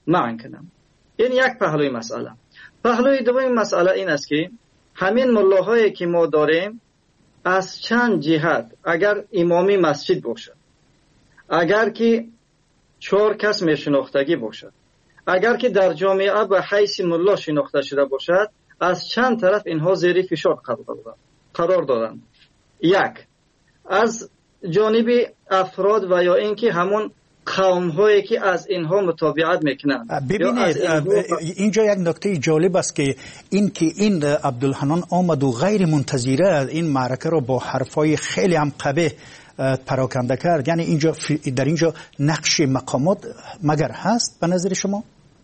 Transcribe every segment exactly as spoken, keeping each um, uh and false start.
معن کنم. این یک پهلوی مسئله. پهلوی دوم مسئله این است که همین ملاهایی که ما داریم از چند جهت، اگر امامی مسجد باشد، اگر که چهار کس میشناختگی باشد، اگر که در جامعه به حیث ملا شناخته شده باشد، از چند طرف اینها زیر فشار قرار دادند. یک، از جانب افراد و یا اینکه همون قوم هایی که از اینها متابعت میکنند. ببینید اینجا یک نکته جالب است که این که این عبدالحنان آمد و غیر منتظره این معرکه رو با حرفای خیلی هم قبیح پراکنده کرد، یعنی اینجا در اینجا نقش مقامات مگر هست به نظر شما؟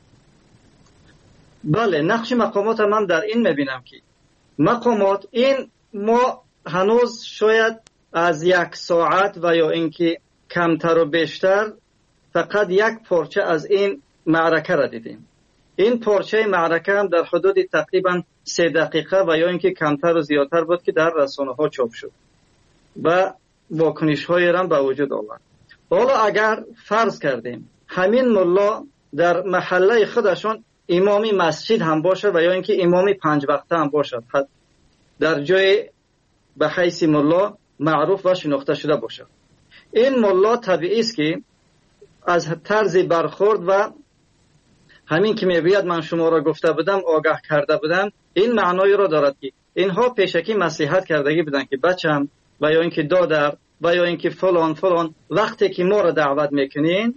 بله، نقش مقامات من در این میبینم که مقامات این ما هنوز شاید از یک ساعت و یا اینکه کمتر و بیشتر فقط یک پارچه از این معرکه را دیدیم. این پارچه معرکه هم در حدود تقریبا سه دقیقه و یا اینکه کمتر و زیادتر بود که در رسانه ها چاپ شد و واکنش های را به وجود آورد. حالا اگر فرض کردیم همین ملا در محله خودشون امامی مسجد هم باشد و یا اینکه امامی پنج وقته هم باشد، در جای به حیث ملا معروف و شناخته شده باشد، این ملا طبیعی است که از طرز برخورد و همین که میگوید من شما را گفته بودم، آگاه کرده بودم، این معنای را دارد که اینها پیشکی مصلحت کردگی بودن که بچم و یا اینکه دادر و یا اینکه فلان فلان، وقتی که ما را دعوت میکنین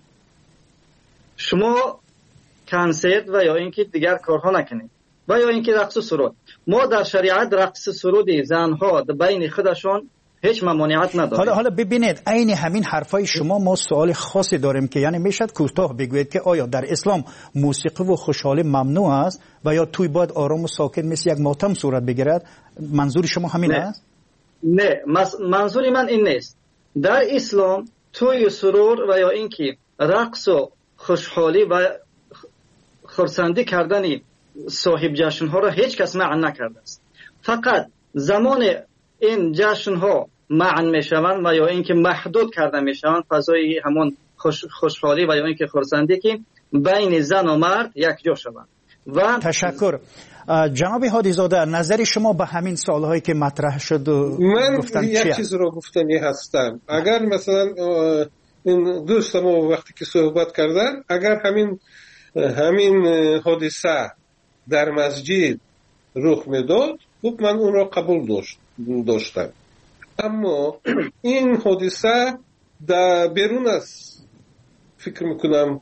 شما کنسرت و یا اینکه دیگر کارها نکنید و یا اینکه رقص و سرود. ما در شریعت رقص سرود زنها بین خودشون هیچ ممانعت نداره. حالا حالا ببینید عین همین حرفای شما ما سوال خاصی داریم که یعنی میشد کوتاه بگوید که آیا در اسلام موسیقی و خوشحالی ممنوع است و یا توی باید آرام و ساکت مثل یک ماتم صورت بگیرد؟ منظور شما همین نه. است؟ نه، منظور من این نیست. در اسلام توی سرور و یا اینکه رقص و خوشحالی و خرسندی کردن صاحب جشن ها را هیچ کس معنی نکرده است. فقط زمان این جشن ها معنی می شوند و یا اینکه محدود کرده می شوند فضای همون خوش خوشحالی و یا اینکه خرسندی که بین زن و مرد یک جا شوند. و تشکر. جناب هادی زاده، نظر شما به همین سوالهایی که مطرح شد من یک چیز رو گفتنی هستم. اگر مثلا این دوستم وقتی که صحبت کردن، اگر همین همین حادثه در مسجد رخ میداد، خب من اون را قبول داشت داشتم. اما این حادثه در بیرون از فکر میکنم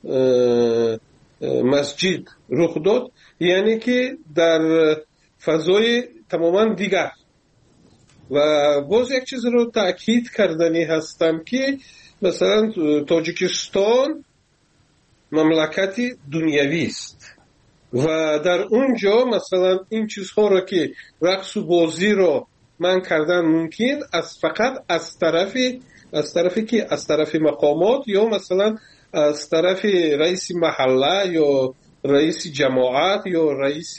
مسجد رخ داد، یعنی که در فضای تماما دیگر. و باز یک چیز رو تأکید کردنی هستم که مثلا تاجیکستان مملکتی دنیوی است و در اونجا مثلا این چیزها را که رقص و بازی را من کردن ممکن از فقط از طرفی از طرفی که از طرف مقامات یا مثلا از طرف رئیس محله یا رئیس جماعت یا رئیس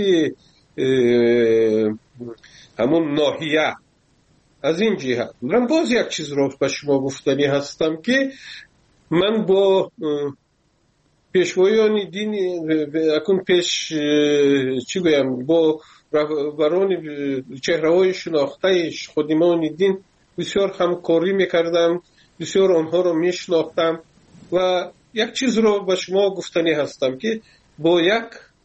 همون ناحیه. از این جهت من باز یک چیز رو به شما گفتنی هستم که من با پیشوایان دین اکنون پیش چی بگم با رهبران چهره‌های شناخته خادمان دین بسیار همکاری میکردم، بسیار آنها رو میشناختم و یک چیز رو به شما گفتنی هستم که با یک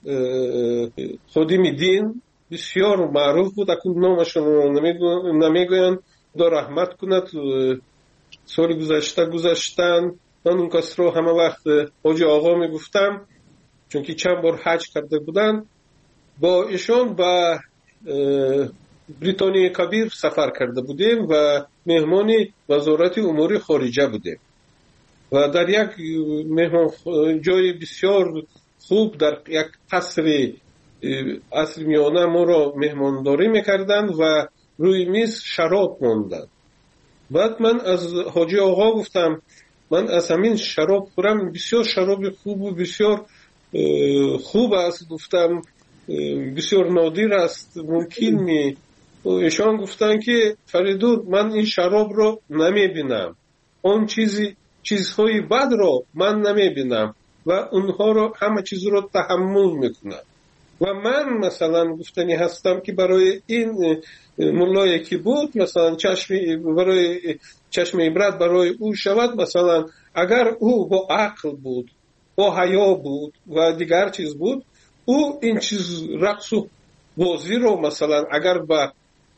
خادم دین بسیار معروف بود، اکنون نامشون رو نمیگوین، دا رحمت کند، سال گذشته گذشتن. من اون کس رو همه وقت حاجی آقا میگفتم چون که چند بار حج کرده بودن. با ایشان به بریتانیای کبیر سفر کرده بودیم و مهمان وزارت امور خارجه بودیم و در یک مهمان جای بسیار خوب در یک قصر عصر میانه ما را مهمانداری میکردن و روی میز شراب ماندن. بعد من از حاجی آقا گفتم من از همین شراب خورم، بسیار شراب خوب و بسیار خوب است، گفتم بسیار نادر است، ممکن می. ایشان گفتن که فریدون من این شراب رو نمی بینم، اون چیزی چیزهای بد رو من نمی بینم، و اونها رو همه چیز رو تحمل میکنن. و من مثلا گفتنی هستم که برای این ملایی که بود مثلا چشم برای چشم عبرت برای او شود، مثلا اگر او با عقل بود، با حیا بود و دیگر چیز بود، او این چیز رقص و بازی رو مثلا اگر با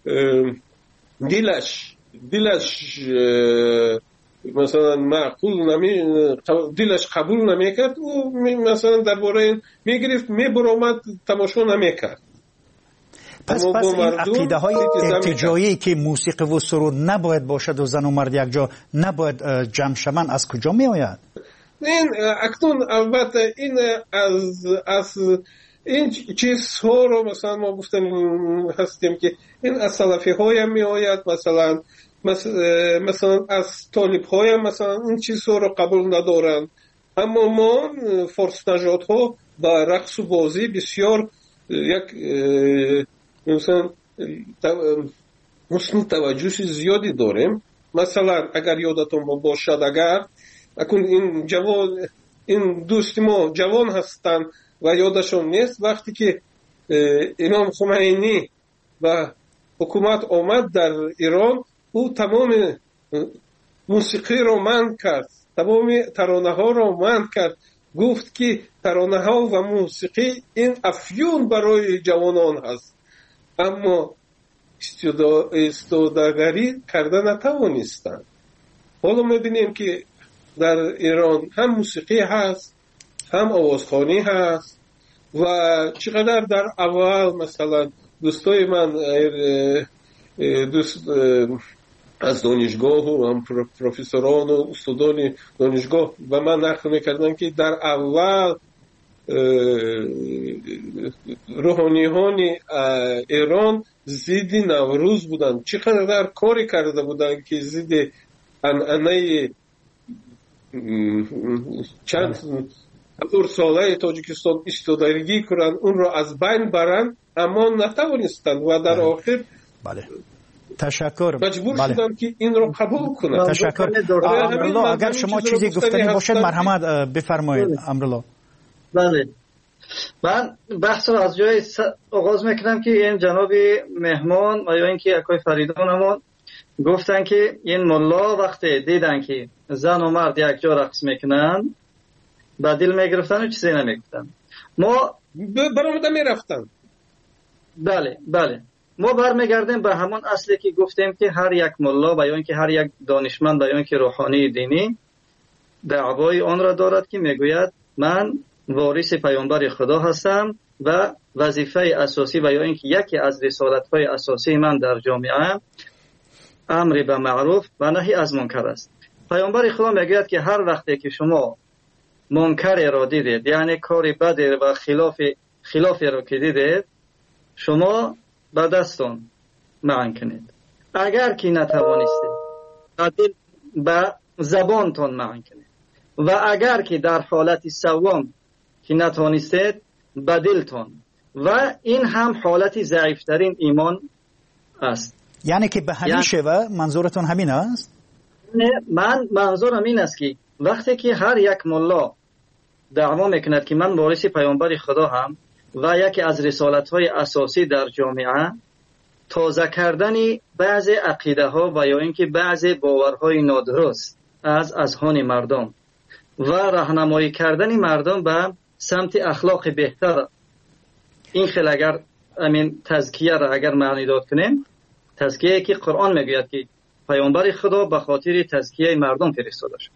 دلش دلش مثلا معقول نمی دلش قبول نمیکرد، او مثلا درباره این میگرفت میبرامد تماشا نمیکرد. پس پس این عقیده های ارتجاعی که موسیقی و سرود نباید باشد و زن و مرد یک جا نباید جمع شوند از کجا می آید؟ این اکنون البته این از از این چیزها رو مثلا ما گفتن هستیم که این از سلفی های هم می آید، مثلا مثلا از طالب های هم مثلا این چیزها رو قبول ندارند. اما ما فارس نژاد ها با رقص و بازی بسیار یک مثلا حسن توجه زیادی داریم. مثلا اگر یادتون باشد، اگر اکنون این جوان این دوست ما جوان هستند و یادشون نیست، وقتی که امام خمینی و حکومت آمد در ایران، او تمام موسیقی رو منع کرد، تمام ترانه ها رو منع کرد، گفت که ترانه ها و موسیقی این افیون برای جوانان هست. اما استوداگری کرده نتوانستند. حالا میبینیم که در ایران هم موسیقی هست، هم آوازخوانی هست و چقدر در اول مثلا دوستای من دوست از دانشگاه و هم پروفسوران و استادان دانشگاه و من نقل میکردن که در اول روحانیان ایران ضد نوروز بودن، چقدر کاری کرده بودن که ضد عنعنه چند هزار ساله تاجیکستان استودگی کنن، اون رو از بین برن، اما نتوانستند و در آخر بله تشکر مجبور بله. شدن که این رو قبول کنن. تشکر. امرالله اگر شما چیزی گفتنی باشد مرحمت بفرمایید. امرالله بله، من بحث رو از جای آغاز میکنم که این جناب مهمان و یا اینکه اکای فریدون همون گفتن که این ملا وقتی دیدن که زن و مرد یک جا رقص میکنن با دل میگرفتن و چیزی نمیگفتن. ما برآمده میرفتن. بله بله ما برمیگردیم به همون اصلی که گفتیم که هر یک ملا و یا اینکه هر یک دانشمند و یا اینکه روحانی دینی دعوای آن را دارد که میگوید من وارث پیامبر خدا هستم و وظیفه اساسی و یا اینکه یکی از رسالت‌های اساسی من در جامعه امر به معروف و نهی از منکر است. پیامبر خدا میگوید که هر وقتی که شما منکر را دیدید، یعنی کاری بد و خلاف خلافی را که دیدید، شما با دستان معن کنید. اگر که نتوانستید با زبانتان معن کنید و اگر که در حالت سوم که نتوانستید با دلتان، و این هم حالت ضعیفترین ایمان است. یعنی که به همین شیوه منظورتون همین است؟ من منظورم این است که وقتی که هر یک ملا دعوا میکند که من وارث پیامبر خدا هم و یکی از رسالت‌های اساسی در جامعه تازه کردن بعض عقیده ها و یا اینکه بعض باورهای نادرست از اذهان مردم و راهنمایی کردن مردم به سمت اخلاق بهتر، این خیلی اگر امین تزکیه را اگر معنی داد کنیم، تزکیه که قرآن میگوید که پیامبر خدا به خاطر تزکیه مردم فرستاده شد،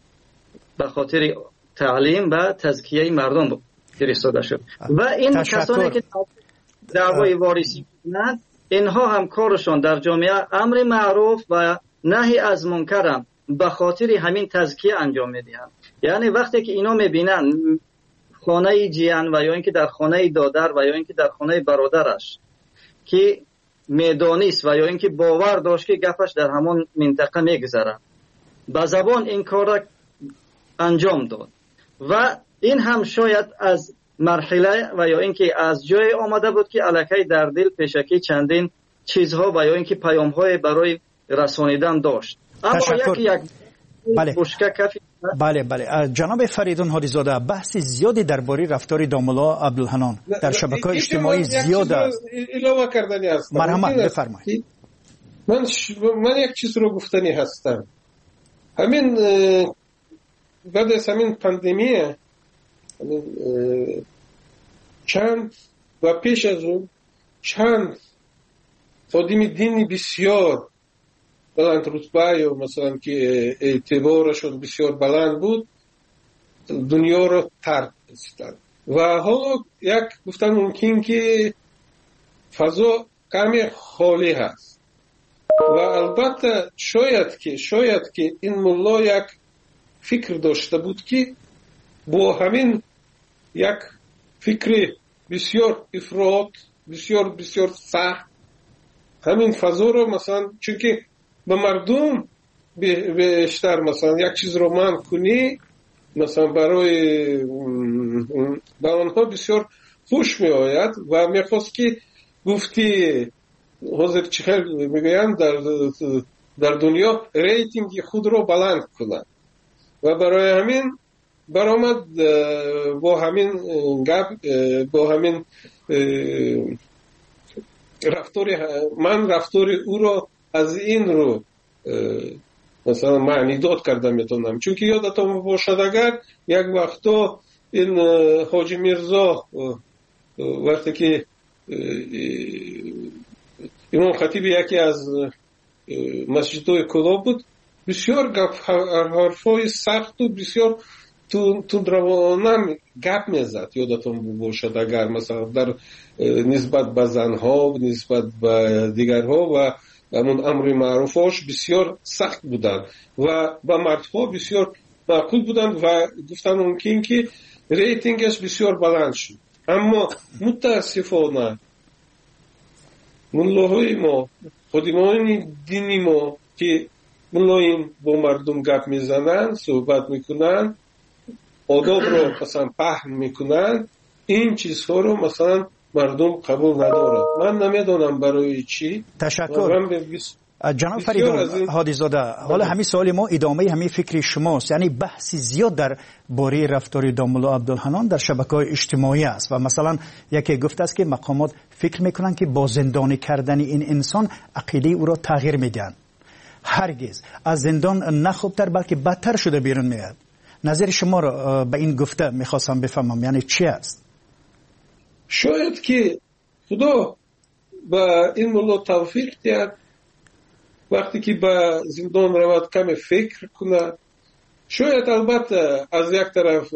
به خاطر تعلیم و تزکیه مردم فرستاده شد. و این تشکر. کسانی که دعوای وارثی کنند، اینها هم کارشان در جامعه امر معروف و نهی از منکر به خاطر همین تزکیه انجام میدهند. یعنی وقتی که اینا میبینن خانه جیان و یا اینکه در خانه دادر و یا اینکه در خانه برادرش که میدانیست و یا اینکه باور داشت که گپش در همون منطقه میگذره، با زبان این کار را انجام داد و این هم شاید از مرحله و یا اینکه از جای آمده بود که الکی در دل پیشکی چندین چیزها و یا اینکه پیام‌های برای رسانیدن داشت. اما تشکر. یک یک بله. بشکه کفی بله بله جناب فریدون هادی زاده، بحث زیادی درباره رفتار داملا عبدالحنان در شبکه‌های اجتماعی زیاد است. اضافه کردنی است. مرحمت بفرمایید. من ش... من یک چیز رو گفتنی هستم. همین بعد از همین پاندمی همین چند و پیش از اون چند خادم دینی بسیار بلند رتبه و مثلا که اعتبارشون بسیار بلند بود دنیا رو ترک کردند و حالا یک گفتن ممکن که فضا کمی خالی هست و البته شاید که شاید که این ملا یک فکر داشته بود که با همین یک فکر بسیار افراط بسیار بسیار سخت همین فضا رو مثلا چون که به مردم بیشتر مثلا یک چیز رو من کنی مثلا برای به آنها بسیار خوش می آید و می خواست که گفتی حاضر چخیر میگویم در در دنیا ریتینگ خود رو بلند کنند و برای همین برآمد با همین گپ با همین رفتاری من رفتاری او رو از این رو مثلا معنی داد کرده میتونم چون که یادتون باشد اگر یک وقتا این حاجی میرزا وقتی که امام خطیب یکی از مسجدهای کلا بود بسیار گپ حرفای سخت و بسیار تندروانه گپ میزد یادتون باشد اگر مثلا در نسبت به زنها نسبت به دیگرها و همون امر معروفاش بسیار سخت بودن و با مردها بسیار معقول بودن و گفتن ممکن که ریتینگش بسیار بلند شد اما متاسفانه ملاهای ما خادمان دینی ما که ملایم با مردم گپ میزنن صحبت میکنن آداب رو مثلا پهن میکنن این چیزها رو مثلا مردم قبول ندارد من نمیدونم برای چی. تشکر جناب فریدون هادی زاده. حالا همین سوال ما ادامه همین فکر شماست یعنی بحثی زیاد در باره رفتار داملا عبدالحنان در شبکه‌های اجتماعی است و مثلا یکی گفته است که مقامات فکر میکنن که با زندانی کردن این انسان عقیده او را تغییر میدن. هرگز از زندان نه خوبتر بلکه بدتر شده بیرون میاد. نظر شما را به این گفته میخواستم بفهمم یعنی چی است؟ شاید که خدا با این ملا توفیق دهد وقتی که به زندان رود کمی فکر کند شاید البته از یک طرف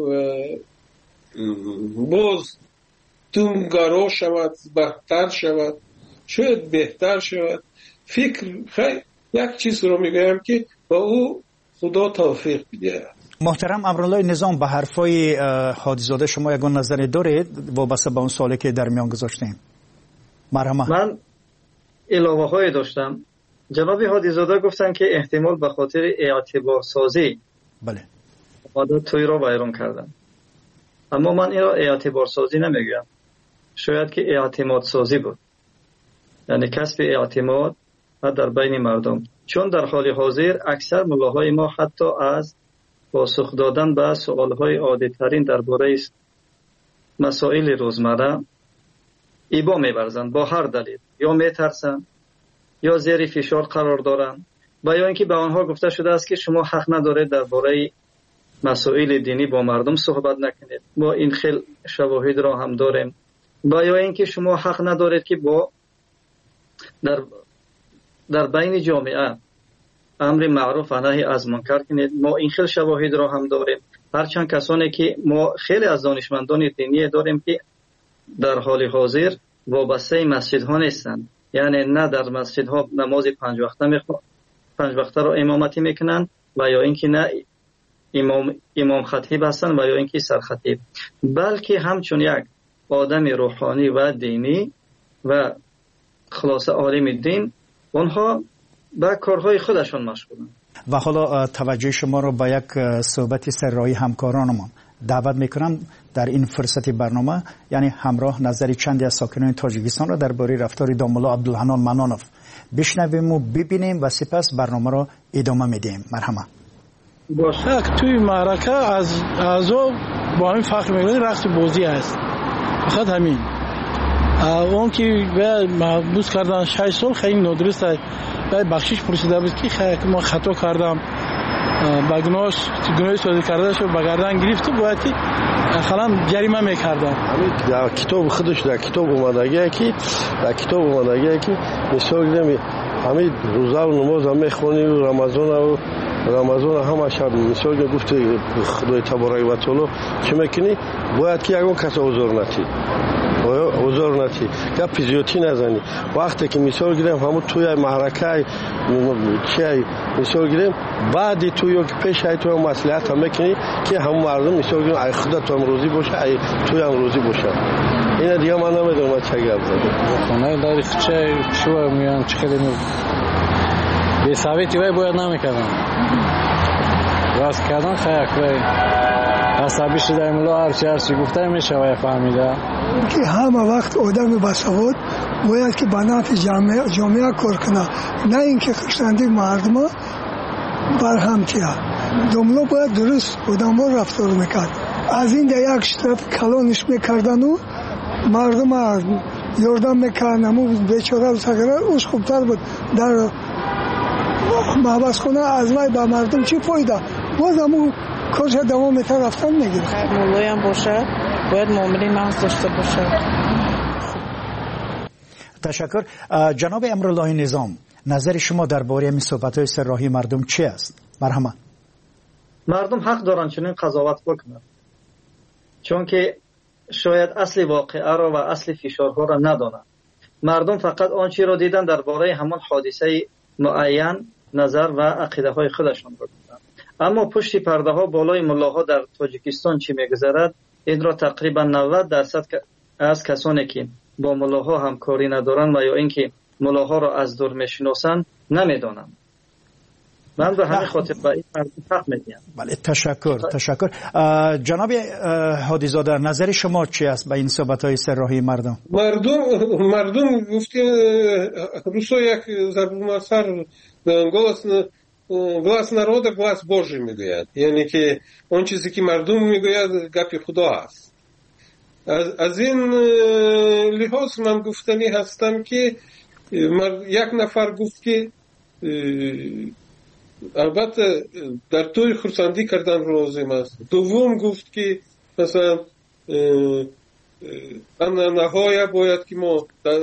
باز تونگارا شود بهتر شود شاید بهتر شود فکر خیلی یک چیز رو میگویم که با او خدا توفیق بدهد. محترم امرالله نظام به حرفای هادی زاده شما یگان نظری دارید وابسته به اون سوالی که در میان گذاشتیم؟ مرحمت. من علاوه های داشتم. جناب هادی زاده گفتن که احتمال به خاطر اعتبار سازی بله عادت توی را بیرون کردن اما من این را اعتبار سازی نمیگویم شاید که اعتماد سازی بود یعنی کسب اعتماد در بین مردم چون در حال حاضر اکثر ملاهای ما حتی از پاسخ دادن به سوالهای عادی ترین درباره مسائل روزمره ایبا می‌ورزند با هر دلیل یا میترسند یا زیر فشار قرار دارند و یا اینکه به آنها گفته شده است که شما حق ندارید درباره مسائل دینی با مردم صحبت نکنید ما این خیل شواهد را هم داریم و یا اینکه شما حق ندارید که با در در بین جامعه امر معروف و نهی از منکر کنید ما این خیلی شواهد را هم داریم هرچند کسانی که ما خیلی از دانشمندان دینی داریم که در حال حاضر وابسته مسجدها نیستند یعنی نه در مسجدها نماز پنج وقته میخوان پنج وقته را امامتی میکنن و یا اینکه نه امام امام خطیب هستند و یا اینکه سرخطیب بلکه همچون یک آدم روحانی و دینی و خلاصه عالم دین اونها به کارهای خودشان مشغولند. و حالا توجه شما رو به یک صحبت سرایی همکارانمان دعوت میکنم در این فرصت برنامه یعنی همراه نظری چندی از ساکنان تاجیکستان را درباره رفتار داملا عبدالحنان منانوف بشنویم و ببینیم و سپس برنامه را ادامه میدیم. مرحمت. باشه. توی معرکه از اعضا با این فخر میکنه رقص بازی است، فقط همین. اون که محبوس کردن شش سال خیلی نادرست است. باید بخشش پرسیده بود که خیلی ما خطا کردم، با گناهش گناهی صادر کرده شد به گردن گرفت، باید که خلام جریمه میکردن. همین در کتاب خودش در کتاب اومدگی که در کتاب اومدگی که مثال گیرم همین روزه و نماز هم میخونی و رمضان و رمضان همه شب مثال گفت خدای تبارک و تعالی چه میکنی؟ باید که یکون کس اوزار نتی اوزار نتی گپ زیادی نزنی. وقتی که مثال گیرم همون توی معرکه چی مثال گیرم بعد توی یا که پیش های توی مصلحت هم میکنی که همون مردم مثال گیرم ای خدا تو هم روزی باشه ای توی هم روزی باشه. اینا دیگه من نمیدونم چه گپ زدم. خونه داری چه شو میان چه کلمه به ثابتی وای باید نمیکردم. راست کردن خیلی عصبی شده ملا هر چی هر چی گفته میشه و فهمیده که همه وقت آدم بسواد باید که به نفع جامعه جامعه کار کنه، نه اینکه خشتندی مردم برهم کیا. دوملو باید درست آدم ها رفتار میکرد. از این در یک شتاب کلانش میکردن و مردم یاردم میکردن و بیچاره و سگره اوش خوبتر بود. در محبس کنه از وای با مردم چی فایده؟ باز همون کارش دوام میتر رفتن نگیره. مولای هم باشه باید معامله نفس داشته باشه. تشکر. جناب امرالله نظام، نظر شما درباره این صحبت‌های سراحی مردم چی است؟ مرحمت. مردم حق دارن چنین قضاوت بکنن، چون که شاید اصل واقعه را و اصل فشارها را ندانند. مردم فقط آنچه را دیدن درباره همان حادثه معین نظر و عقیده های خودشان را دیدن. اما پشت پرده ها بالای ملاها در تاجیکستان چی میگذرد این را تقریبا نود درصد از کسانی که با ملاها همکاری ندارند و یا اینکه ملاها را از دور میشناسند نمیدانند. من به همین خاطر به این مردم حق میدیم. بله تشکر تشکر. جناب هادی زاده، نظر شما چی است به این صحبت های سراحی مردم؟ مردم مردم گفتی روسو یک ضرب مثل голос глас народа глас Божий میگوید، یعنی که اون چیزی که مردم میگوید گپ خدا است. از, از این لحاظ من گفتنی هستم که یک نفر گفت که البته در توی خرسندی کردن لازم است. دوم گفت که مثلا انعنه‌های باید که ما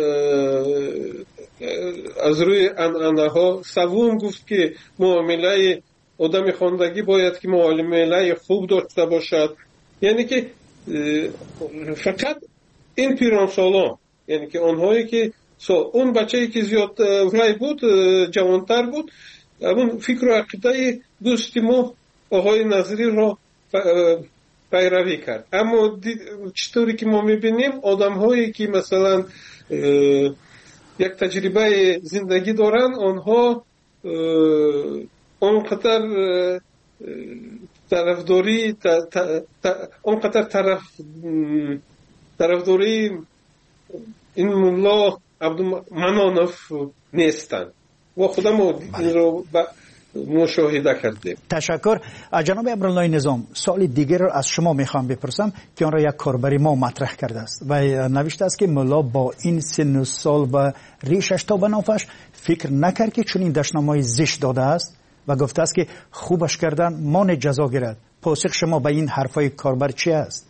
از روی انعنه‌ها. سوم گفت که معامله آدم خواندگی باید که معامله خوب داشته باشد. یعنی که فقط این پیران سالان، یعنی که آنهایی که اون بچه‌ای که زیاد ولای بود جوانتر بود اون فکر و عقیده دوستی ما آقای نظری را پیروی کرد. اما چطوری که ما میبینیم آدم هایی که مثلا یک تجربه زندگی دارن آنها اونقدر طرفداری اونقدر طرف طرفداری این ملا عبدالمنانف نیستن و خودم این رو مشاهده کردیم. تشکر. جناب امرالله نظام، سوال دیگر رو از شما میخوام بپرسم که آن را یک کاربری ما مطرح کرده است و نوشته است که ملا با این سن و سال و ریشش تا به نافش فکر نکرد که چون این دشنامه‌های زشت داده است و گفته است که خوبش کردن مان جزا گیرد. پاسخ شما به این حرفای کاربر چی است؟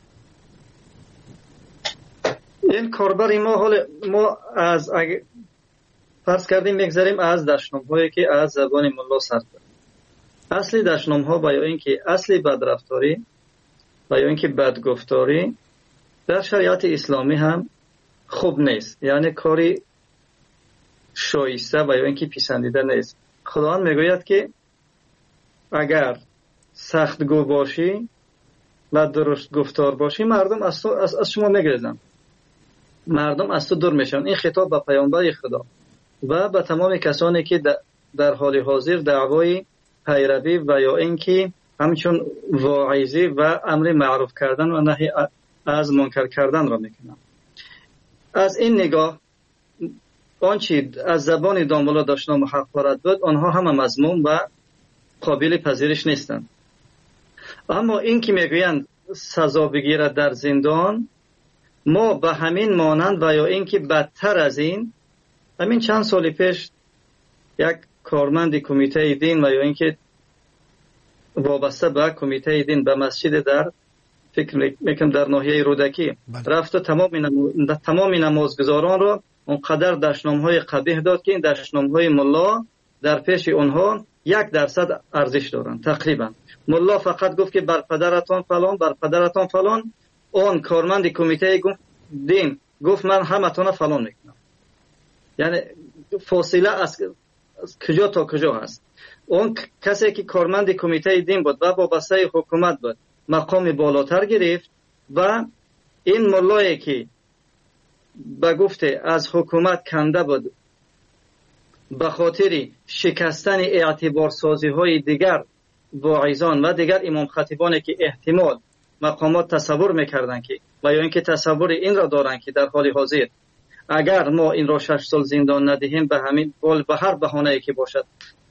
این کاربری ما حال ما از اگه فرض کردیم میگذاریم از دشنام‌هایی که از زبان ملا سر کرد. اصلی دشنام‌ها با یا اینکه اصلی بدرفتاری و یا اینکه بدگفتاری در شریعت اسلامی هم خوب نیست، یعنی کاری شایسته و یا اینکه پسندیده نیست. خداوند میگوید که اگر سختگو باشی و درست گفتار باشی مردم از, از, از شما میگریزن، مردم از تو دور میشن. این خطاب به پیامبر خدا و به تمام کسانی که در حال حاضر دعوای پیروی و یا اینکه همچون واعظی و امر معروف کردن و نهی از منکر کردن را میکنن. از این نگاه آنچه از زبان دامولا داشتن محق وارد بود آنها هم مضمون و قابل پذیرش نیستند. اما این که میگویند سزا بگیرد در زندان، ما به همین مانند و یا این که بدتر از این، همین چند سال پیش یک کارمند کمیته دین و یا این که وابسته به کمیته دین به مسجد در فکر میکنم در ناحیه رودکی رفت و تمام تمام نمازگزاران را اونقدر دشنامهای قبیح داد که این دشنامهای ملا در پیش اونها یک درصد ارزش دارند. تقریبا ملا فقط گفت که بر پدرتان فلان بر پدرتان فلان، اون کارمند کمیته دین گفت من همتون فلان میکنم. یعنی فاصله از کجا تا کجا هست. اون کسی که کارمند کمیته دین بود و وابسته حکومت بود مقام بالاتر گرفت و این ملایی که به گفته از حکومت کنده بود به خاطر شکستن اعتبار سازی های دیگر واعظان و دیگر امام خطیبانی که احتمال مقامات تصور میکردن که و یا اینکه تصور این را دارن که در حال حاضر اگر ما این را شش سال زندان ندهیم به همین قول به هر بهانه‌ای که باشد.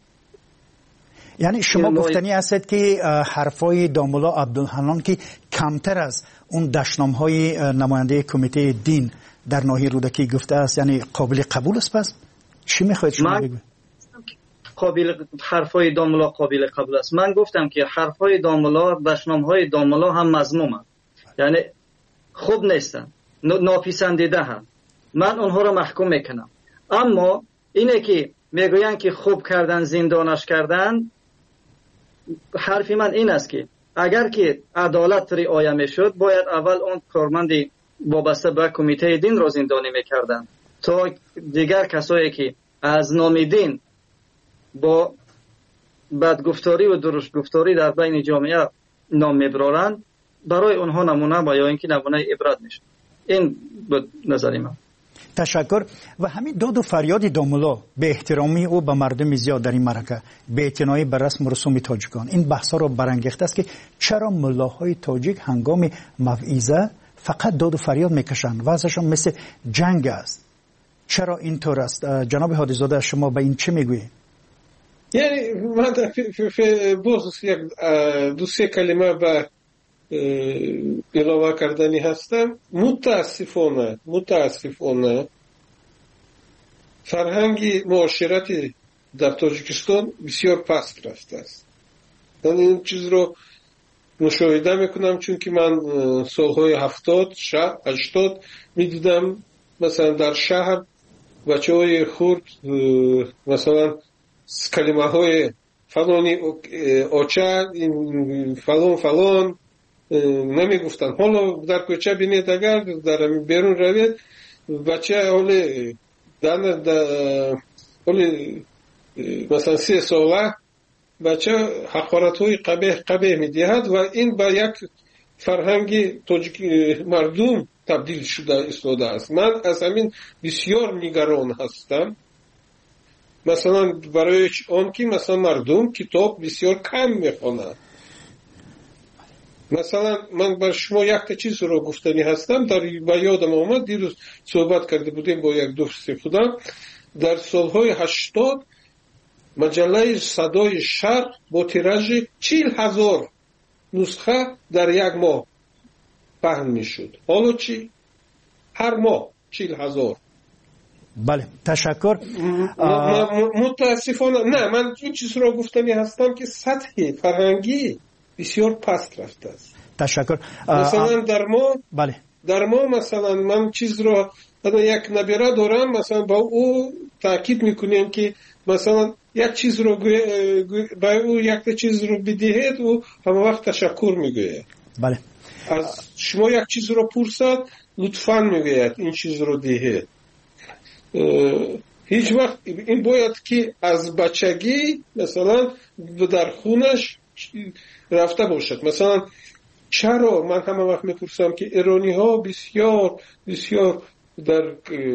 یعنی شما گفتنی هستید که حرفای دامولا عبدالحنان که کمتر از اون دشنامهای نماینده کمیته دین در ناحیه رودکی گفته است یعنی قابل قبول است؟ پس چی میخواید شما بگوید؟ قابل حرفای دامولا قابل قبول است. من گفتم که حرفای دامولا دشنامهای دامولا هم مذموم است، یعنی خوب نیستن، ناپسندیده هم. من اونها را محکوم میکنم. اما اینه که میگوین که خوب کردن زندانش کردن، حرف من این است که اگر که عدالت رعایت میشد باید اول اون کارمند وابسته به کمیته دین را زندانی میکردن تا دیگر کسایی که از نام دین با بدگفتاری و درست گفتاری در بین جامعه نام میبرارند برای اونها نمونه و یا اینکه نمونه عبرت میشه. این بود نظری من. تشکر. و همین داد و فریاد دامولا به احترامی او به مردم زیاد در این معرکه به اعتنایی به رسم و رسوم تاجیکان این بحثا را برانگیخته است که چرا ملاهای تاجیک هنگام موعظه فقط داد و فریاد میکشند، وضعشان مثل جنگ است. چرا اینطور است؟ جناب هادیزاده شما به این چه میگویید؟ یعنی من باز یک دو سه کلمه به اضافه کردنی هستم. متاسفانه متاسفانه فرهنگ معاشرتی در تاجیکستان بسیار پست رفته است. من این چیز رو مشاهده میکنم چون که من سالهای هفتاد هشتاد میدیدم مثلا در شهر بچه های خورد مثلا کلمه های فلانی آچه فلان فلان نمی گفتن. حالا در کوچه بینید اگر در بیرون روید بچه حالی حالی مثلا سه ساله بچه حقارت های قبیح قبیح می دهد و این با یک فرهنگ تاجیک مردم تبدیل شده استوده است. من از همین بسیار نگران هستم. مثلا برای آن که مثلا مردم کتاب بسیار کم میخوانند. مثلا من بر شما یک تا چیز رو گفتنی هستم در با یادم آمد دیروز صحبت کرده بودیم با یک دوست خودم. در سالهای هشتاد مجله صدای شرق با تیراژ چهل هزار نسخه در یک ماه پهن میشد. حالا چی؟ هر ماه چهل هزار. بله تشکر. متاسفانه نه من این چیز رو گفتنی هستم که سطح فرهنگی بسیار پست رفته است. تشکر. مثلا در ما بله در ما مثلا من چیز رو یک نبیره دارم مثلا با او تاکید میکنیم که مثلا یک چیز رو با او یک چیز رو بدهید و همه وقت تشکر میگوید. بله. از شما یک چیز رو پرسد لطفاً میگوید این چیز رو دهید. هیچ وقت این باید که از بچگی مثلا در خونش رفته باشد. مثلا چرا من همه وقت میپرسم که ایرانی ها بسیار بسیار در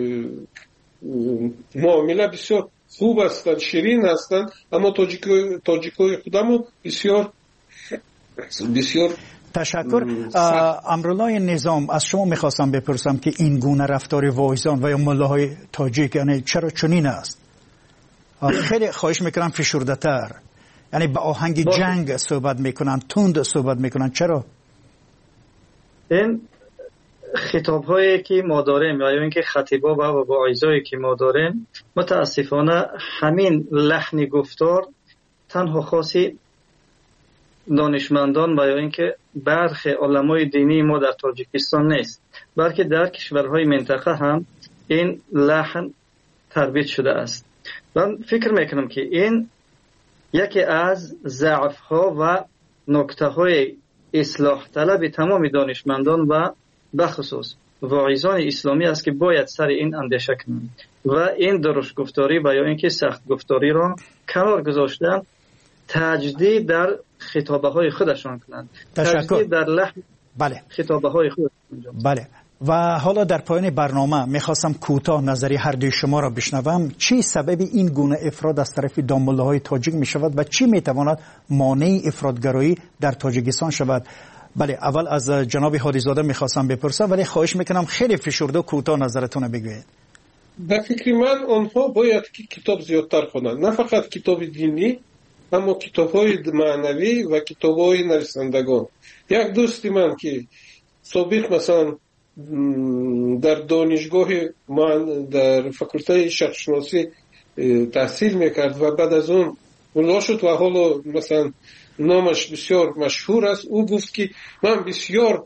معامله بسیار خوب هستند، شیرین هستند، اما تاجیکای خودمو بسیار بسیار تشکر. امرالله نظام از شما میخواستم بپرسم که این گونه رفتار واعظان و یا ملاهای تاجیک یعنی چرا چنین است؟ خیلی خواهش میکنم فشرده تر. یعنی با آهنگ با جنگ صحبت میکنن، تند صحبت میکنن. چرا؟ این خطاب هایی که ما داریم یا اینکه خطیبا و واعظایی که ما داریم متاسفانه همین لحن گفتار تنها خاصی دانشمندان و یا اینکه برخی علمای دینی ما در تاجیکستان نیست، بلکه در کشورهای منطقه هم این لحن ترویج شده است. من فکر میکنم که این یکی از ضعف ها و نکته های اصلاح طلب تمام دانشمندان و بخصوص واعظان اسلامی است که باید سر این اندیشه کنند و این درشت گفتاری و یا اینکه سخت گفتاری را کنار گذاشتن، تجدید در خطابه های خودشان کنند، تجدید در لحن بله. خطابه های خودشان. بله. و حالا در پایان برنامه میخواستم کوتاه نظری هر دوی شما را بشنوم. چی سبب این گونه افراد از طرف داموله‌های تاجیک میشود و چی میتواند مانع افرادگرایی در تاجیکستان شود؟ بله، اول از جناب هادیزاده میخواستم بپرسم، ولی خواهش میکنم خیلی فشرده و کوتاه نظرتون بگویید. در فکر من آنها باید که کتاب زیادتر خوانند، نه فقط کتاب دینی، اما کتاب‌های معنوی و کتاب‌های نویسندگان. یک دوستی من که سابق مثلا در دانشگاه من در فاکولته شرقشناسی تحصیل میکرد و بعد از اون ملا شد و حالا مثلا نامش بسیار مشهور است. او گفت که من بسیار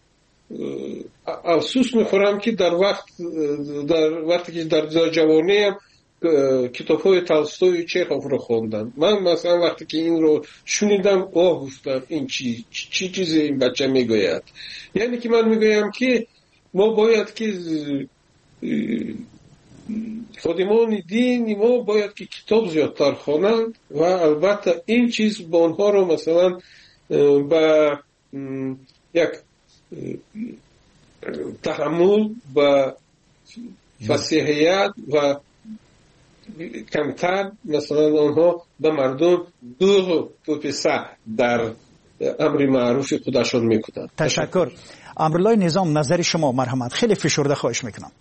افسوس میخورم که در وقت در وقتی که در جوانیم کتاب‌های تولستوی و چخوف رو خوندم. من مثلا وقتی که این رو شنیدم آه گفتم این چی چی چیزی این بچه میگوید. یعنی که من میگویم که ما باید که خادمان دین ما باید که کتاب زیادتر خوانند و البته این چیز با آنها رو مثلا با یک تحمل و فصیحیت و کمتر مثلا آنها به مردم دو و پسه در امر معروف خودشون میکنند. تشکر. امرالله نظام، نظر شما مرحمت، خیلی فشرده خواهش میکنم.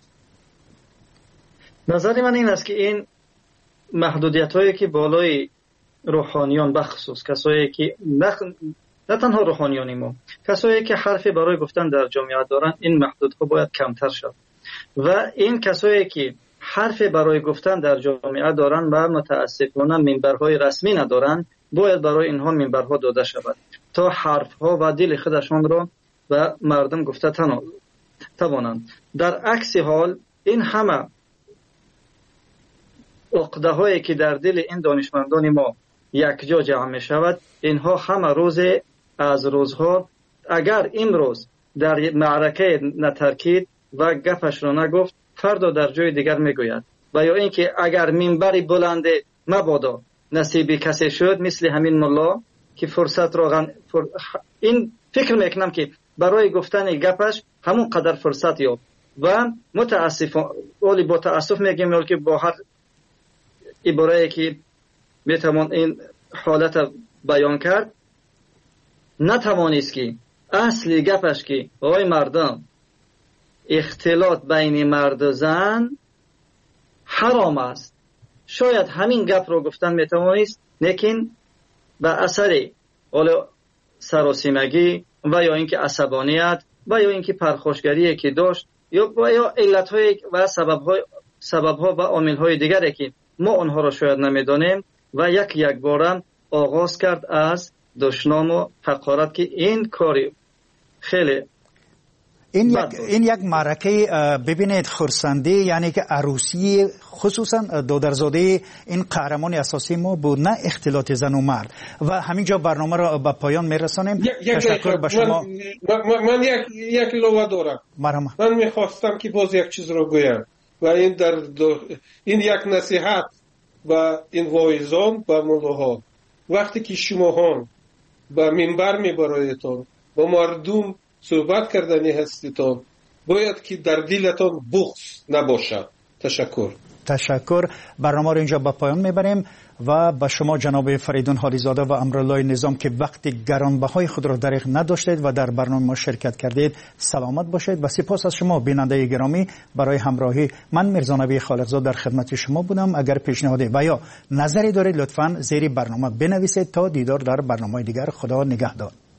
نظر من این است که این محدودیت هایی که بالای روحانیان بخصوص کسایی که نه, نه تنها روحانیانی ما، کسایی که حرفی برای گفتن در جامعه دارن، این محدودها باید کمتر شد و این کسایی که حرفی برای گفتن در جامعه دارن و متاسفانه منبرهای رسمی ندارن، باید برای اینها منبرها داده شود تا حرفها و دل خودشان را و مردم گفته توانند. در عکس حال این همه عقده هایی که در دل این دانشمندان ما یک جا جمع می شود، اینها همه روز از روزها اگر امروز در معرکه نترکید و گپش را نگفت، فردا در جای دیگر می گوید. و یا اینکه اگر منبری بلند مبادا نصیب کسی شد مثل همین ملا که فرصت را غن... فر... این فکر میکنم که برای گفتن گپش همون قدر فرصت یافت و متاسفانه ولی با تاسف میگم که با هر عباره‌ای که میتوان این حالت بیان کرد نتوانست که اصلی گپش که آقای مردم اختلاط بین مرد و زن حرام است، شاید همین گپ رو گفتن میتوانست، لیکن به اثر سراسیمگی و یا اینکه عصبانیت و یا اینکه پرخاشگری که داشت یا یا علت‌های و سبب‌های سبب‌ها و عامل‌های دیگری که ما آنها را شاید نمیدانیم و یک یک بارم آغاز کرد از دشنام و حقارت که این کاری خیلی این یک این یک معرکه ببینید خرسندی، یعنی که عروسی خصوصا دادرزاده این قهرمان اساسی ما بود، نه اختلاط زن و مرد. و همینجا برنامه را به پایان میرسانیم. تشکر به شما. من, من, من یک یک لوحه دارم. مرحبا. من میخواستم که باز یک چیز رو گویم و این در دو... این یک نصیحت و این واعظان و ملاها، وقتی که شما به منبر میبرایتون با مردم صحبت کردنی هستیتون، باید که در دلتان بغض نباشد تشکر. تشکر. برنامه رو اینجا به پایان میبریم و به شما جناب فریدون حالیزاده و امرالله نظام که وقت گرانبهای خود را دریغ نداشتید و در برنامه ما شرکت کردید سلامت باشید و سپاس از شما بیننده گرامی برای همراهی. من میرزا نبی خالقزاد در خدمت شما بودم. اگر پیشنهادی و یا نظری دارید لطفاً زیر برنامه بنویسید. تا دیدار در برنامه دیگر، خدا نگهدار.